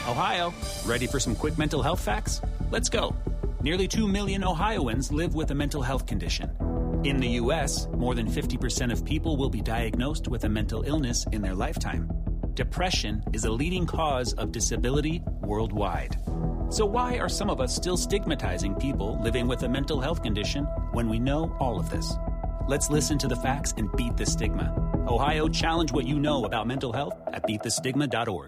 Ohio, ready for some quick mental health facts? Let's go. Nearly 2 million Ohioans live with a mental health condition. In the U.S., more than 50% of people will be diagnosed with a mental illness in their lifetime. Depression is a leading cause of disability worldwide. So why are some of us still stigmatizing people living with a mental health condition when we know all of this? Let's listen to the facts and beat the stigma. Ohio, challenge what you know about mental health at beatthestigma.org.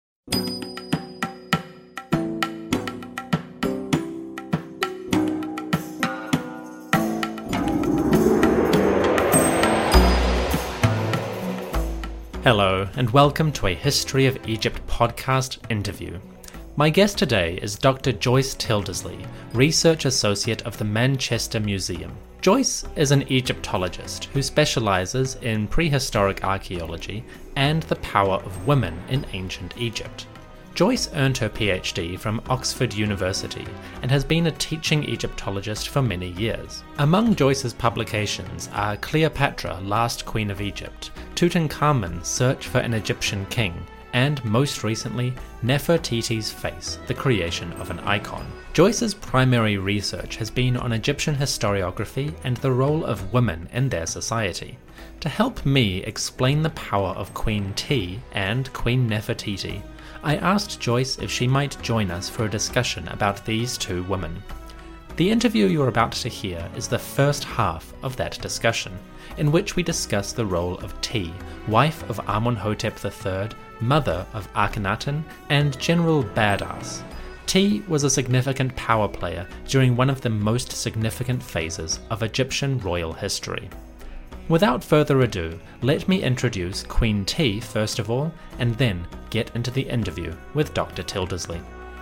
Hello, and welcome to a History of Egypt podcast interview. My guest today is Dr. Joyce Tildesley, Research Associate of the Manchester Museum. Joyce is an Egyptologist who specializes in prehistoric archaeology and the power of women in ancient Egypt. Joyce earned her PhD from Oxford University and has been a teaching Egyptologist for many years. Among Joyce's publications are Cleopatra, Last Queen of Egypt, Tutankhamun, Search for an Egyptian King, and most recently, Nefertiti's Face, the Creation of an Icon. Joyce's primary research has been on Egyptian historiography and the role of women in their society. To help me explain the power of Queen T and Queen Nefertiti, I asked Joyce if she might join us for a discussion about these two women. The interview you're about to hear is the first half of that discussion, in which we discuss the role of T, wife of Amenhotep III, mother of Akhenaten, and general badass. T was a significant power player during one of the most significant phases of Egyptian royal history. Without further ado, let me introduce Queen T first of all, and then get into the interview with Dr. Tildesley.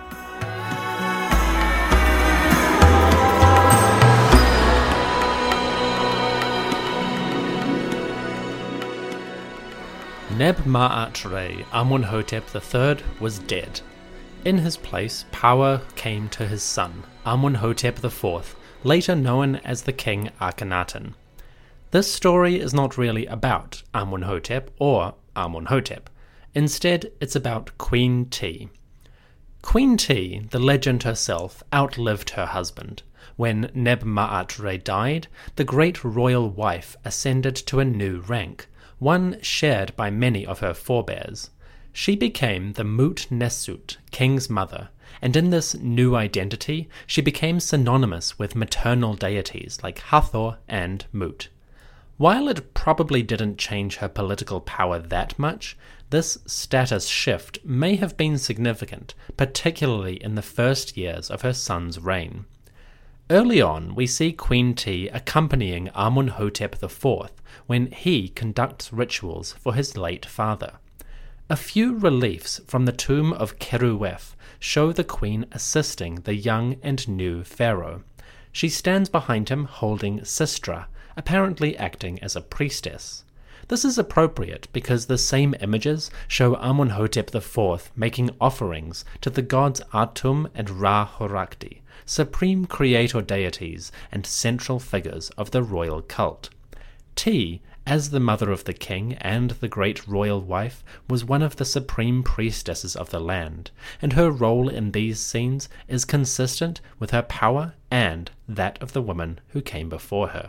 Neb-Ma'at-Re, Amenhotep III, was dead. In his place, power came to his son, Amenhotep IV, later known as the King Akhenaten. This story is not really about Amenhotep or Amenhotep. Instead, it's about Queen T. Queen T, the legend herself, outlived her husband. When Neb-Ma'at-Re died, the great royal wife ascended to a new rank, one shared by many of her forebears. She became the Mut-Nesut, king's mother, and in this new identity, she became synonymous with maternal deities like Hathor and Mut. While it probably didn't change her political power that much, this status shift may have been significant, particularly in the first years of her son's reign. Early on, we see Queen T accompanying Amenhotep IV when he conducts rituals for his late father. A few reliefs from the tomb of Keruwef show the queen assisting the young and new pharaoh. She stands behind him holding Sistra, apparently acting as a priestess. This is appropriate because the same images show Amenhotep IV making offerings to the gods Atum and Ra-Horakhti, supreme creator deities and central figures of the royal cult. T, as the mother of the king and the great royal wife, was one of the supreme priestesses of the land, and her role in these scenes is consistent with her power and that of the women who came before her.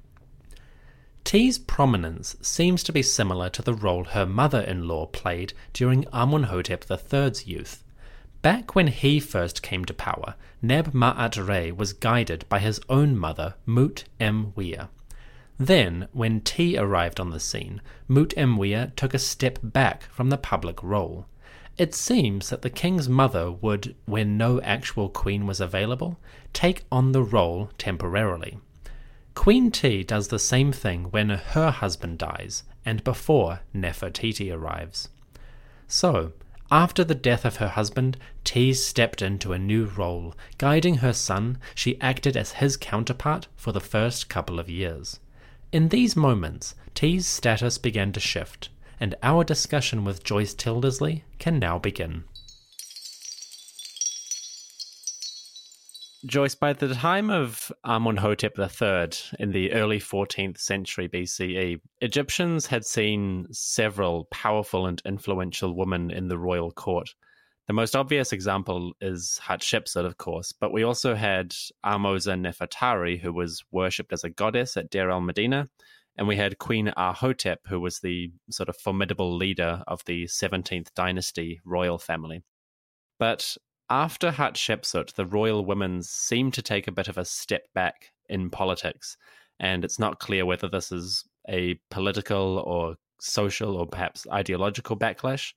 T's prominence seems to be similar to the role her mother-in-law played during Amenhotep III's youth. Back when he first came to power, Neb-Ma'at-Re was guided by his own mother, Mut-Emwia. Then, when T arrived on the scene, Mut-Emwia took a step back from the public role. It seems that the king's mother would, when no actual queen was available, take on the role temporarily. Queen T does the same thing when her husband dies, and before Nefertiti arrives. So, after the death of her husband, T stepped into a new role. Guiding her son, she acted as his counterpart for the first couple of years. In these moments, T's status began to shift, and our discussion with Joyce Tildesley can now begin. Joyce, by the time of Amenhotep III in the early 14th century BCE, Egyptians had seen several powerful and influential women in the royal court. The most obvious example is Hatshepsut, of course, but we also had Ahmosa Nefertari, who was worshipped as a goddess at Deir el-Medina, and we had Queen Ahotep, who was the sort of formidable leader of the 17th dynasty royal family. But after Hatshepsut, the royal women seem to take a bit of a step back in politics, and it's not clear whether this is a political or social or perhaps ideological backlash.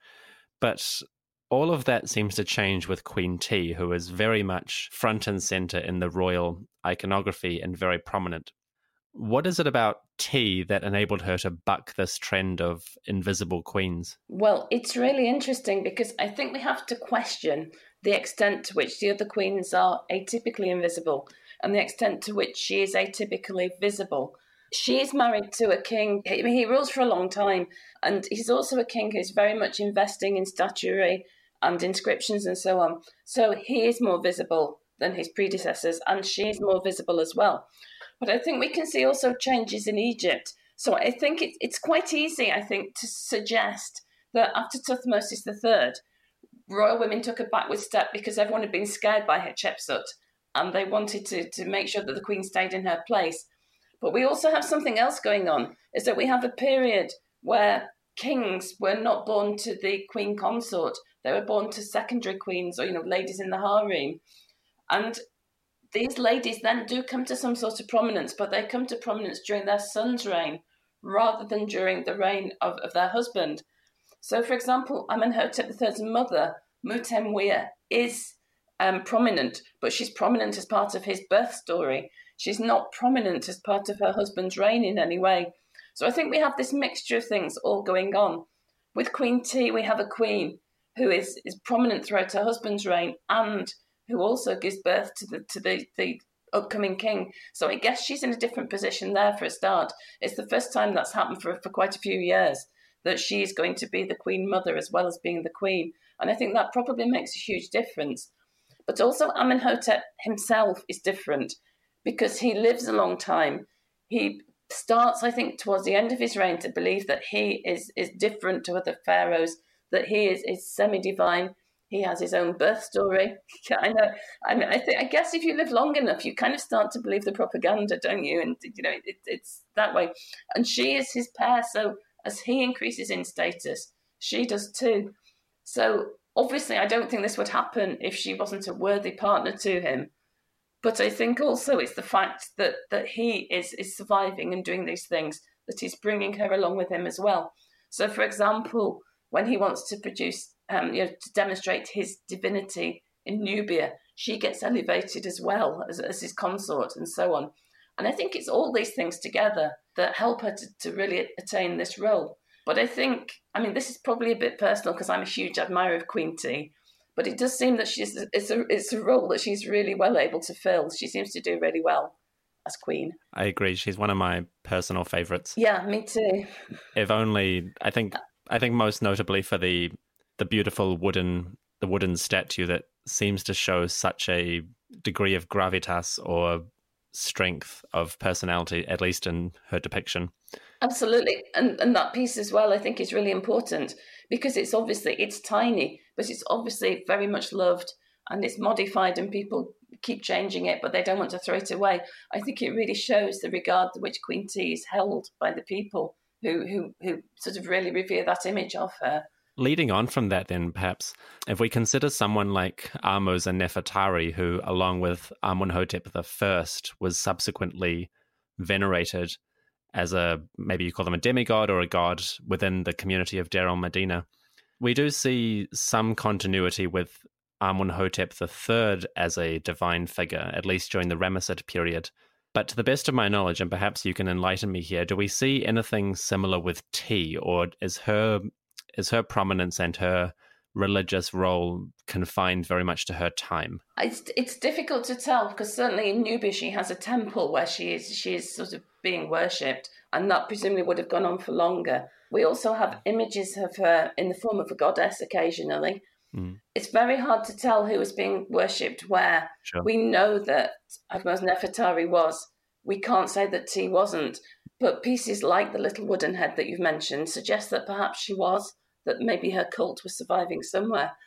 But all of that seems to change with Queen T, who is very much front and center in the royal iconography and very prominent. What is it about T that enabled her to buck this trend of invisible queens? Well, it's really interesting because I think we have to question the extent to which the other queens are atypically invisible and the extent to which she is atypically visible. She is married to a king. I mean, he rules for a long time, and he's also a king who's very much investing in statuary and inscriptions and so on. So he is more visible than his predecessors, and she is more visible as well. But I think we can see also changes in Egypt. So I think it's quite easy, I think, to suggest that after Thutmose III, royal women took a backward step because everyone had been scared by Hatshepsut, and they wanted to make sure that the queen stayed in her place. But we also have something else going on, is that we have a period where kings were not born to the queen consort. They were born to secondary queens or, ladies in the harem. And these ladies then do come to some sort of prominence, but they come to prominence during their son's reign rather than during the reign of their husband. So, for example, Amenhotep III's mother, Mutemwia, is prominent, but she's prominent as part of his birth story. She's not prominent as part of her husband's reign in any way. So I think we have this mixture of things all going on. With Queen T, we have a queen who is prominent throughout her husband's reign and who also gives birth to the upcoming king. So I guess she's in a different position there for a start. It's the first time that's happened for quite a few years, that she's going to be the queen mother as well as being the queen. And I think that probably makes a huge difference. But also Amenhotep himself is different because he lives a long time. He starts, I think, towards the end of his reign to believe that he is different to other pharaohs, that he is semi-divine. He has his own birth story. I know. I guess if you live long enough, you kind of start to believe the propaganda, don't you? And, it's that way. And she is his pair. So as he increases in status, she does too. So obviously, I don't think this would happen if she wasn't a worthy partner to him. But I think also it's the fact that he is surviving and doing these things, that he's bringing her along with him as well. So, for example, when he wants to produce, to demonstrate his divinity in Nubia, she gets elevated as well as his consort and so on. And I think it's all these things together that help her to really attain this role. But I think, this is probably a bit personal because I'm a huge admirer of Queen T, but it does seem that it's a role that she's really well able to fill. She seems to do really well as queen. I agree. She's one of my personal favorites. Yeah, me too. If only, I think most notably for the beautiful wooden statue that seems to show such a degree of gravitas or strength of personality, at least in her depiction. Absolutely. And that piece as well, I think, is really important because it's tiny, but it's obviously very much loved and it's modified and people keep changing it, but they don't want to throw it away. I think it really shows the regard which Queen T is held by the people who sort of really revere that image of her. Leading on from that then, perhaps, if we consider someone like Ahmosa Nefertari, who, along with Amenhotep I, was subsequently venerated as maybe you call them a demigod or a god within the community of Deir el-Medina, we do see some continuity with Amenhotep III as a divine figure, at least during the Ramesside period. But to the best of my knowledge, and perhaps you can enlighten me here, do we see anything similar with T, or is her prominence and her religious role confined very much to her time? It's difficult to tell because certainly in Nubia she has a temple where she is sort of being worshipped, and that presumably would have gone on for longer. We also have images of her in the form of a goddess occasionally. It's very hard to tell who was being worshipped where. Sure. We know that Ahmosa Nefertari was. We can't say that T wasn't. But pieces like the little wooden head that you've mentioned suggest that perhaps she was, that maybe her cult was surviving somewhere.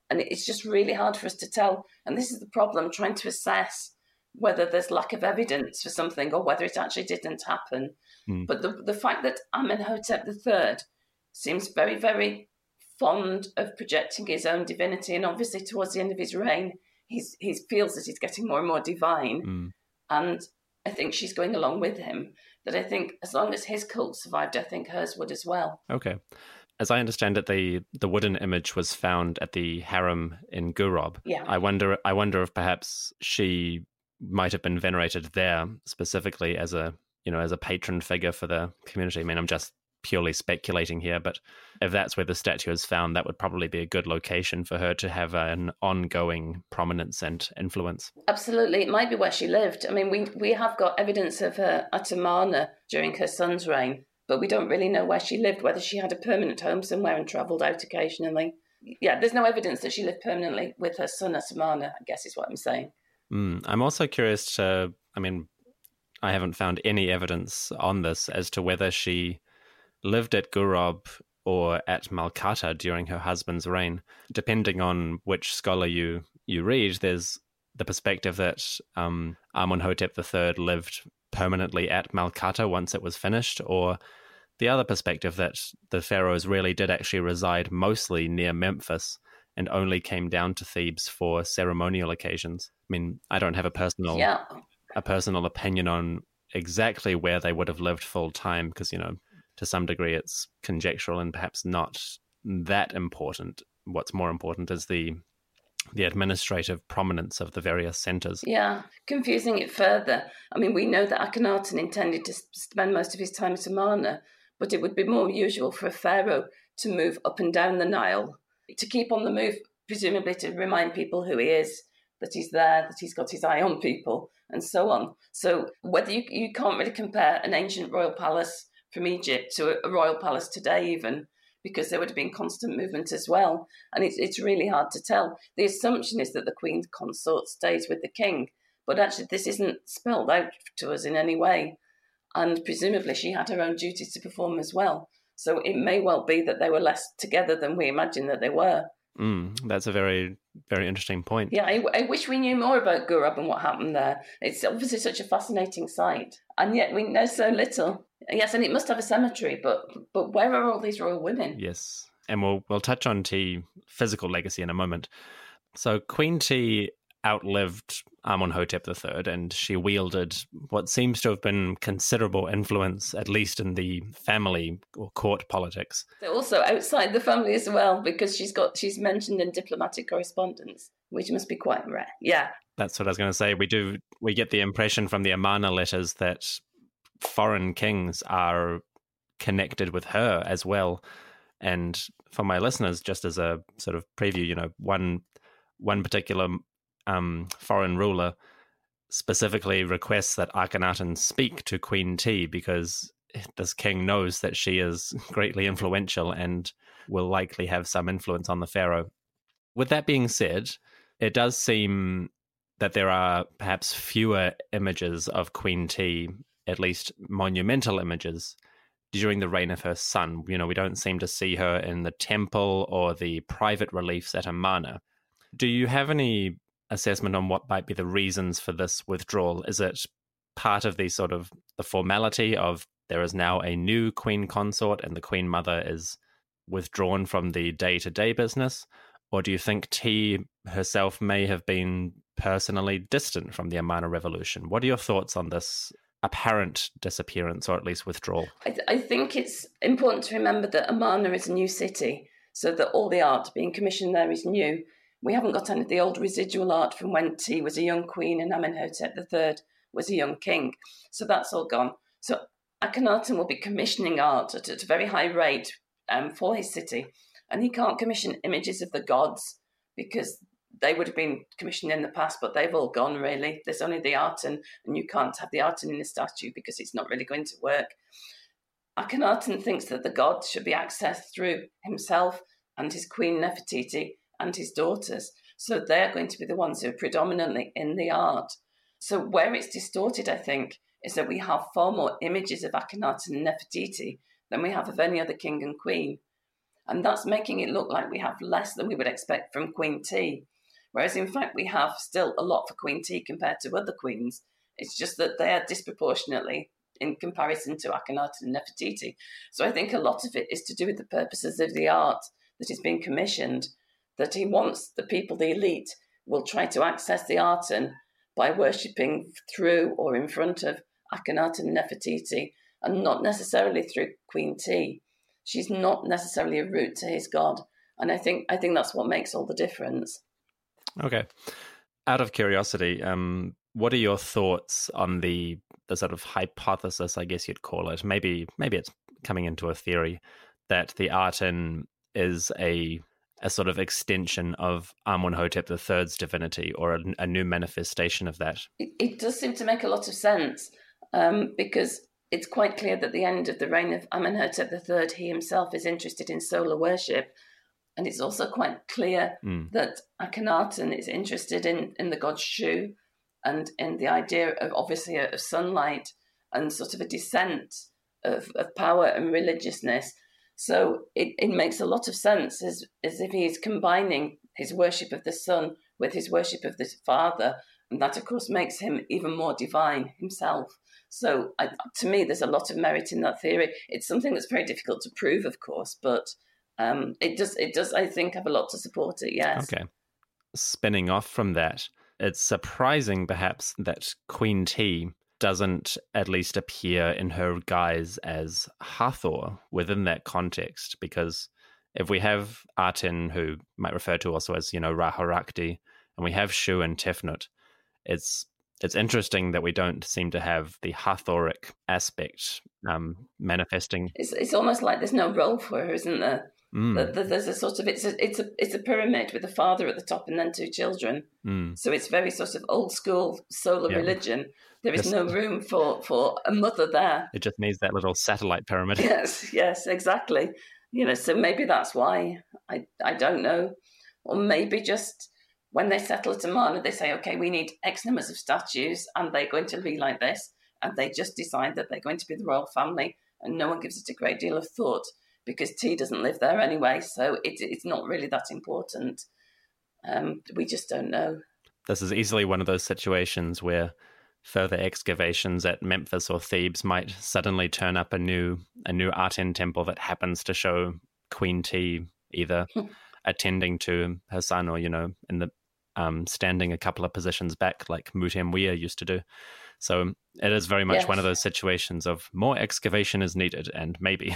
And it's just really hard for us to tell. And this is the problem, trying to assess whether there's lack of evidence for something or whether it actually didn't happen. But the fact that Amenhotep III seems very, very fond of projecting his own divinity, and obviously towards the end of his reign, he feels that he's getting more and more divine. And I think she's going along with him. That I think as long as his cult survived, I think hers would as well. Okay. As I understand it, the wooden image was found at the harem in Gurob. Yeah. I wonder if perhaps she might have been venerated there specifically as a patron figure for the community. I mean, I'm just purely speculating here, but if that's where the statue is found, that would probably be a good location for her to have an ongoing prominence and influence. Absolutely. It might be where she lived. I mean, we have got evidence of her at Amarna during her son's reign, but we don't really know where she lived, whether she had a permanent home somewhere and travelled out occasionally. Yeah, there's no evidence that she lived permanently with her son at Amarna, I guess is what I'm saying. I'm also curious to, I haven't found any evidence on this as to whether she lived at Gurob or at Malkata during her husband's reign. Depending on which scholar you read, there's the perspective that Amenhotep III lived permanently at Malkata once it was finished, or the other perspective that the pharaohs really did actually reside mostly near Memphis and only came down to Thebes for ceremonial occasions. I mean, I don't have a personal opinion on exactly where they would have lived full time because, to some degree it's conjectural and perhaps not that important. What's more important is the administrative prominence of the various centres. Yeah, confusing it further. I mean, we know that Akhenaten intended to spend most of his time at Amarna, but it would be more usual for a pharaoh to move up and down the Nile, to keep on the move, presumably to remind people who he is, that he's there, that he's got his eye on people, and so on. So whether you can't really compare an ancient royal palace from Egypt to a royal palace today even, because there would have been constant movement as well. And it's really hard to tell. The assumption is that the Queen Consort stays with the king, but actually this isn't spelled out to us in any way. And presumably she had her own duties to perform as well. So it may well be that they were less together than we imagine that they were. That's a very, very interesting point. Yeah, I wish we knew more about Gurob and what happened there. It's obviously such a fascinating site, and yet we know so little. Yes, and it must have a cemetery, but where are all these royal women? Yes, and we'll touch on T physical legacy in a moment. So Queen T outlived Amenhotep III, and she wielded what seems to have been considerable influence, at least in the family or court politics. So also outside the family as well, because she's mentioned in diplomatic correspondence, which must be quite rare. Yeah. That's what I was going to say. We get the impression from the Amarna letters that foreign kings are connected with her as well. And for my listeners, just as a sort of preview, one particular foreign ruler specifically requests that Akhenaten speak to Queen T because this king knows that she is greatly influential and will likely have some influence on the pharaoh. With that being said, it does seem that there are perhaps fewer images of Queen T, at least monumental images, during the reign of her son. We don't seem to see her in the temple or the private reliefs at Amarna. Do you have any assessment on what might be the reasons for this withdrawal? Is it part of the sort of the formality of there is now a new queen consort and the queen mother is withdrawn from the day-to-day business? Or do you think T herself may have been personally distant from the Amarna revolution? What are your thoughts on this apparent disappearance, or at least withdrawal? I think it's important to remember that Amarna is a new city, so that all the art being commissioned there is new. We haven't got any of the old residual art from when T was a young queen and Amenhotep III was a young king. So that's all gone. So Akhenaten will be commissioning art at a very high rate for his city. And he can't commission images of the gods because they would have been commissioned in the past, but they've all gone, really. There's only the Aten, and you can't have the Aten in a statue because it's not really going to work. Akhenaten thinks that the gods should be accessed through himself and his queen Nefertiti and his daughters. So they're going to be the ones who are predominantly in the art. So where it's distorted, I think, is that we have far more images of Akhenaten and Nefertiti than we have of any other king and queen. And that's making it look like we have less than we would expect from Queen T. Whereas, in fact, we have still a lot for Queen T compared to other queens. It's just that they are disproportionately in comparison to Akhenaten and Nefertiti. So I think a lot of it is to do with the purposes of the art that is being commissioned, that he wants the people, the elite, will try to access the Aten by worshipping through or in front of Akhenaten and Nefertiti, and not necessarily through Queen T. She's not necessarily a route to his god. And I think that's what makes all the difference. Okay. Out of curiosity, what are your thoughts on the sort of hypothesis, I guess you'd call it? Maybe it's coming into a theory that the Aten is a sort of extension of Amenhotep III's divinity, or a new manifestation of that. It does seem to make a lot of sense, because it's quite clear that at the end of the reign of Amenhotep III, he himself is interested in solar worship. And it's also quite clear that Akhenaten is interested in the god Shu, and in the idea of, obviously, of sunlight and sort of a descent of power and religiousness. So it makes a lot of sense as if he's combining his worship of the sun with his worship of the father. And that, of course, makes him even more divine himself. So to me, there's a lot of merit in that theory. It's something that's very difficult to prove, of course, but it does, I think, have a lot to support it, yes. Okay. Spinning off from that, it's surprising, perhaps, that Queen T doesn't at least appear in her guise as Hathor within that context, because if we have Aten, who might refer to also as, Ra-Horakhti, and we have Shu and Tefnut, it's interesting that we don't seem to have the Hathoric aspect manifesting. It's almost like there's no role for her, isn't there? There's a sort of it's a pyramid with a father at the top and then two children. So it's very sort of old school solar religion. There is no room for a mother there. It just needs that little satellite pyramid. Yes, exactly. So maybe that's why. I don't know, or maybe just when they settle at Amarna, they say, okay, we need X numbers of statues, and they're going to be like this, and they just decide that they're going to be the royal family, and no one gives it a great deal of thought, because T doesn't live there anyway, so it's not really that important. We just don't know. This is easily one of those situations where further excavations at Memphis or Thebes might suddenly turn up a new Aten temple that happens to show Queen T either attending to her son or, in the standing a couple of positions back like Mutemwia used to do. So it is very much one of those situations of more excavation is needed, and maybe.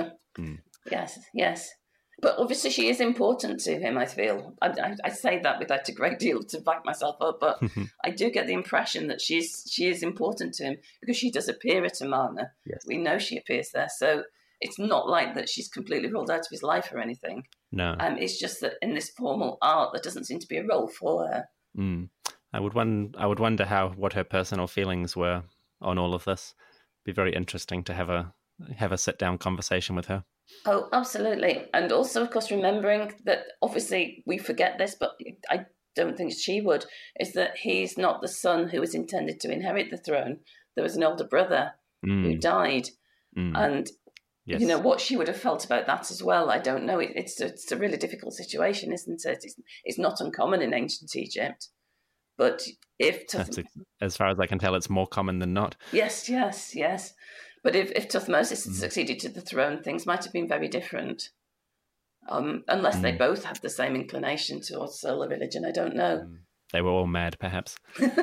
Yes. But obviously she is important to him, I feel. I say that without a great deal to back myself up, but I do get the impression that she is important to him because she does appear at Amarna. Yes. We know she appears there. So it's not like that she's completely ruled out of his life or anything. No. It's just that in this formal art, there doesn't seem to be a role for her. I would wonder what her personal feelings were on all of this. It'd be very interesting to have a sit-down conversation with her. Oh, absolutely. And also, of course, remembering that obviously we forget this, but I don't think she would, is that he's not the son who was intended to inherit the throne. There was an older brother who died. And, what she would have felt about that as well, I don't know. It's a really difficult situation, isn't it? It's not uncommon in ancient Egypt. But as far as I can tell, it's more common than not. Yes. But if Thutmosis had succeeded to the throne, things might have been very different. Unless they both have the same inclination towards solar religion, I don't know. They were all mad, perhaps.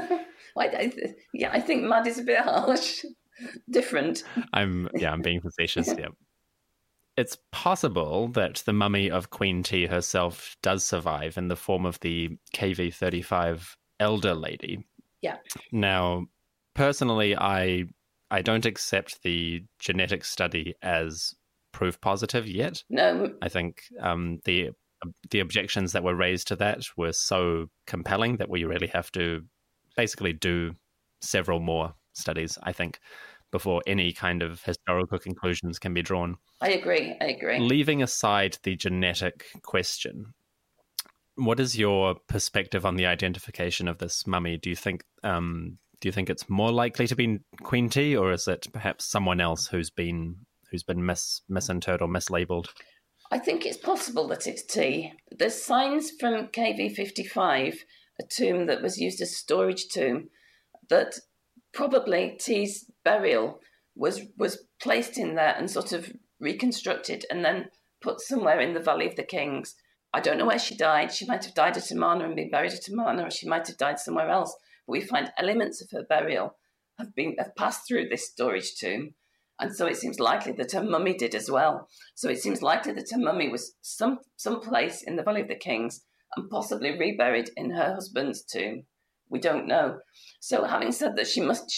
I think mad is a bit harsh. Different. I'm being facetious. Yeah. It's possible that the mummy of Queen T herself does survive in the form of the KV-35 elder lady. Yeah. Now, personally, I don't accept the genetic study as proof positive yet. No. I think the objections that were raised to that were so compelling that we really have to basically do several more studies, I think, before any kind of historical conclusions can be drawn. I agree. Leaving aside the genetic question, what is your perspective on the identification of this mummy? Do you think it's more likely to be Queen T, or is it perhaps someone else who's been misinterpreted or mislabeled? I think it's possible that it's T. There's signs from KV55, a tomb that was used as a storage tomb, that probably T's burial was placed in there and sort of reconstructed and then put somewhere in the Valley of the Kings. I don't know where she died. She might have died at Amarna and been buried at Amarna, or she might have died somewhere else. But we find elements of her burial have passed through this storage tomb. And so it seems likely that her mummy did as well. So it seems likely that her mummy was some place in the Valley of the Kings and possibly reburied in her husband's tomb. We don't know. So having said that,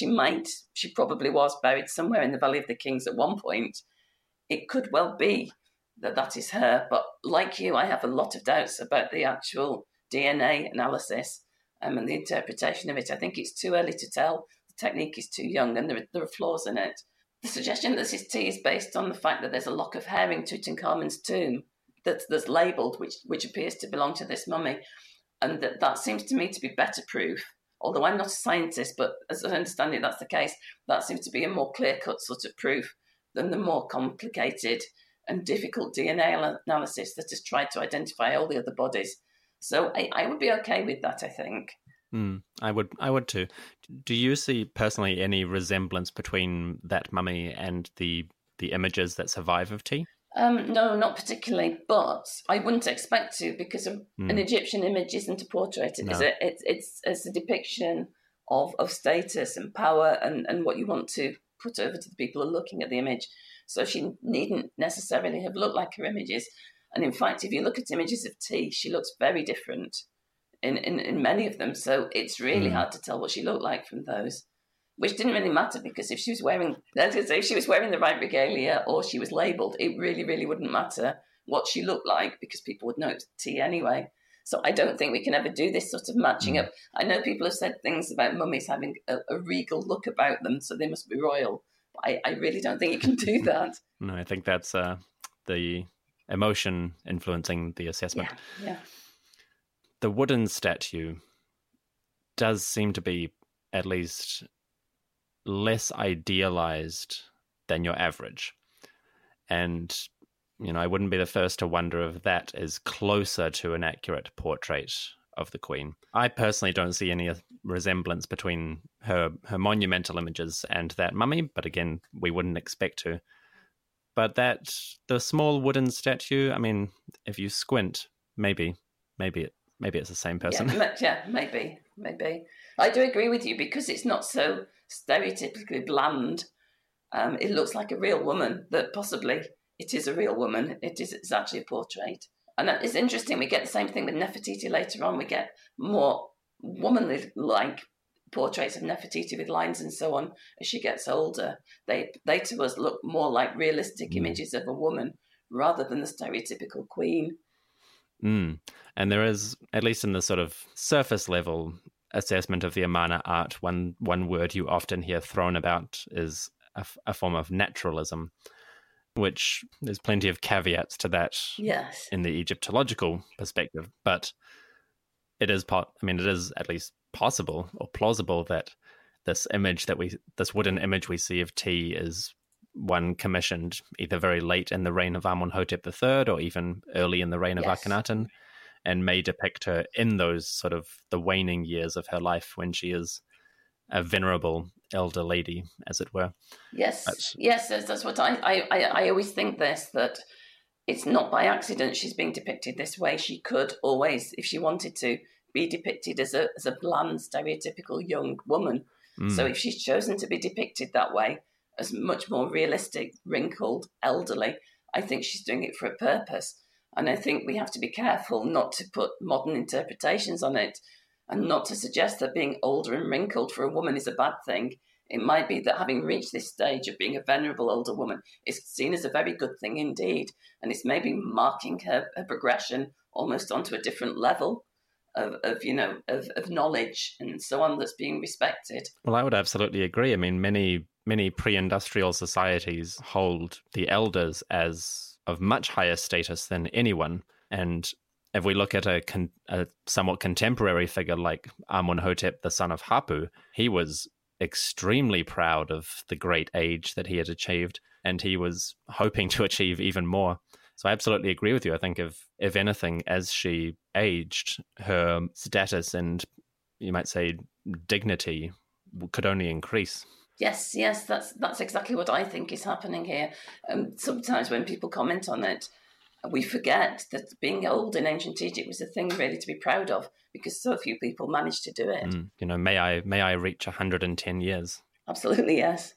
she probably was buried somewhere in the Valley of the Kings at one point. It could well be that is her. But like you, I have a lot of doubts about the actual DNA analysis and the interpretation of it. I think it's too early to tell. The technique is too young and there are flaws in it. The suggestion that this is T is based on the fact that there's a lock of hair in Tutankhamun's tomb that's labelled, which appears to belong to this mummy. And that seems to me to be better proof. Although I'm not a scientist, but as I understand it, that's the case. That seems to be a more clear-cut sort of proof than the more complicated and difficult DNA analysis that has tried to identify all the other bodies. So I would be okay with that, I think. I would too. Do you see personally any resemblance between that mummy and the images that survive of T? No, not particularly, but I wouldn't expect to, because an Egyptian image isn't a portrait, is it? It's a depiction of status and power and what you want to put over to the people who are looking at the image. So she needn't necessarily have looked like her images. And in fact, if you look at images of T, she looks very different in many of them. So it's really hard to tell what she looked like from those, which didn't really matter, because if she was wearing the right regalia or she was labelled, it really, really wouldn't matter what she looked like, because people would know it was T anyway. So I don't think we can ever do this sort of matching up. I know people have said things about mummies having a regal look about them, so they must be royal. But I really don't think you can do that. No, I think that's the emotion influencing the assessment. Yeah. The wooden statue does seem to be at least less idealized than your average. And, I wouldn't be the first to wonder if that is closer to an accurate portrait of the Queen. I personally don't see any resemblance between her monumental images and that mummy, but again, we wouldn't expect to. But the small wooden statue, if you squint, maybe it's the same person. Yeah, maybe. I do agree with you, because it's not so stereotypically bland. It looks like a real woman, that possibly it is a real woman. It's actually a portrait. And it's interesting, we get the same thing with Nefertiti later on. We get more womanly-like portraits of Nefertiti with lines and so on as she gets older. They to us look more like realistic images of a woman rather than the stereotypical queen. And there is, at least in the sort of surface level assessment of the Amarna art, one word you often hear thrown about is a form of naturalism, which there's plenty of caveats to that in the Egyptological perspective. But it is at least possible or plausible that this wooden image we see of T is one commissioned either very late in the reign of Amenhotep III or even early in the reign of Akhenaten, and may depict her in those sort of the waning years of her life when she is a venerable elder lady, as it were. Yes, that's what I always think that it's not by accident she's being depicted this way. She could always, if she wanted to, be depicted as a bland, stereotypical young woman. So if she's chosen to be depicted that way, as much more realistic, wrinkled, elderly, I think she's doing it for a purpose. And I think we have to be careful not to put modern interpretations on it, and not to suggest that being older and wrinkled for a woman is a bad thing. It might be that having reached this stage of being a venerable older woman is seen as a very good thing indeed. And it's maybe marking her progression almost onto a different level of knowledge and so on that's being respected. Well, I would absolutely agree. Many pre-industrial societies hold the elders as of much higher status than anyone. And if we look at a somewhat contemporary figure like Amenhotep, the son of Hapu, he was extremely proud of the great age that he had achieved, and he was hoping to achieve even more. So I absolutely agree with you. I think if anything, as she aged, her status and, you might say, dignity could only increase. Yes, that's exactly what I think is happening here. Sometimes when people comment on it, we forget that being old in ancient Egypt was a thing really to be proud of, because so few people managed to do it. May I reach 110 years? Absolutely, yes.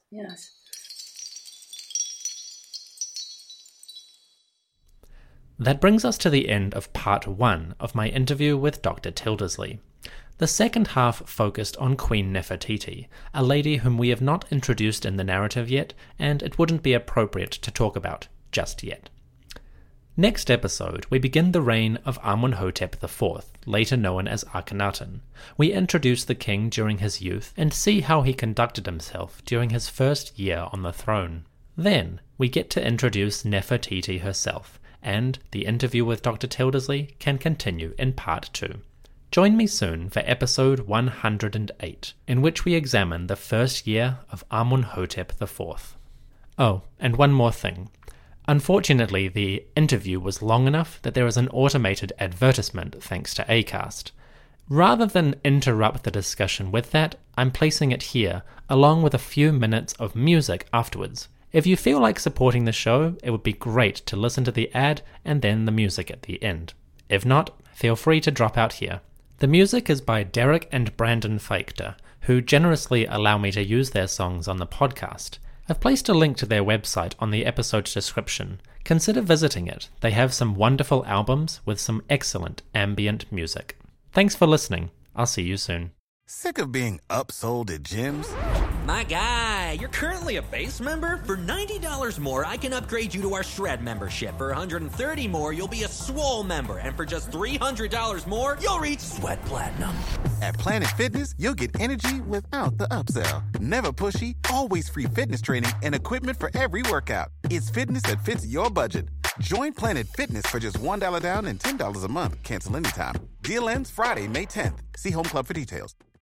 That brings us to the end of part 1 of my interview with Dr. Tildesley. The second half focused on Queen Nefertiti, a lady whom we have not introduced in the narrative yet, and it wouldn't be appropriate to talk about just yet. Next episode, we begin the reign of Amenhotep IV, later known as Akhenaten. We introduce the king during his youth and see how he conducted himself during his first year on the throne. Then, we get to introduce Nefertiti herself, and the interview with Dr. Tildesley can continue in part 2. Join me soon for episode 108, in which we examine the first year of Amenhotep IV. Oh, and one more thing. Unfortunately, the interview was long enough that there is an automated advertisement thanks to Acast. Rather than interrupt the discussion with that, I'm placing it here, along with a few minutes of music afterwards. If you feel like supporting the show, it would be great to listen to the ad and then the music at the end. If not, feel free to drop out here. The music is by Derek and Brandon Feichter, who generously allow me to use their songs on the podcast. I've placed a link to their website on the episode description. Consider visiting it. They have some wonderful albums with some excellent ambient music. Thanks for listening. I'll see you soon. Sick of being upsold at gyms? My guy, you're currently a base member? For $90 more, I can upgrade you to our Shred membership. For $130 more, you'll be a Swole member. And for just $300 more, you'll reach Sweat Platinum. At Planet Fitness, you'll get energy without the upsell. Never pushy, always free fitness training and equipment for every workout. It's fitness that fits your budget. Join Planet Fitness for just $1 down and $10 a month. Cancel anytime. Deal ends Friday, May 10th. See Home Club for details.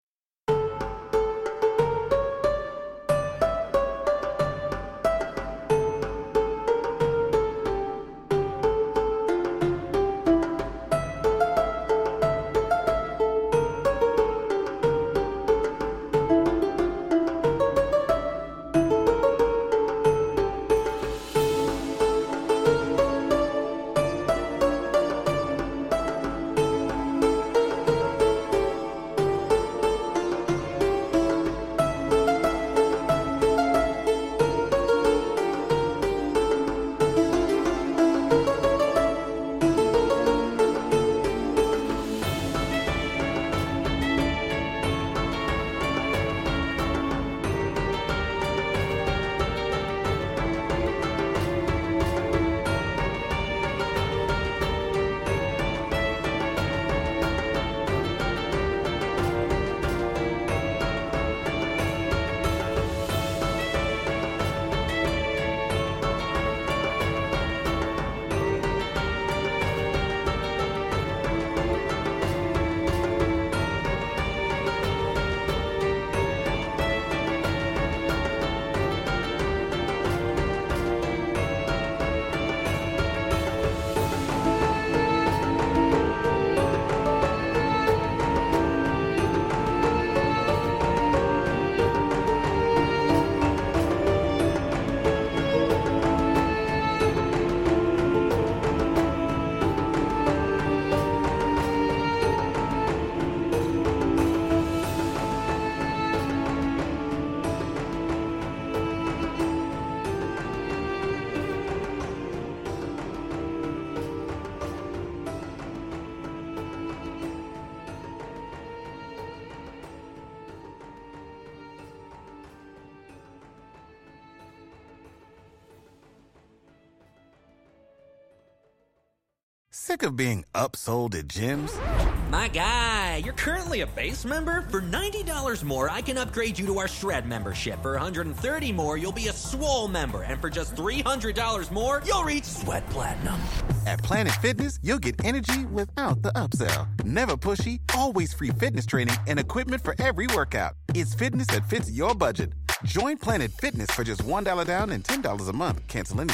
Sick of being upsold at gyms? My guy, you're currently a base member? For $90 more, I can upgrade you to our Shred membership. For $130 more, you'll be a Swole member. And for just $300 more, you'll reach Sweat Platinum. At Planet Fitness, you'll get energy without the upsell. Never pushy, always free fitness training and equipment for every workout. It's fitness that fits your budget. Join Planet Fitness for just $1 down and $10 a month. Cancel anytime.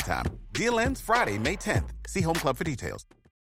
Deal ends Friday, May 10th. See Home Club for details.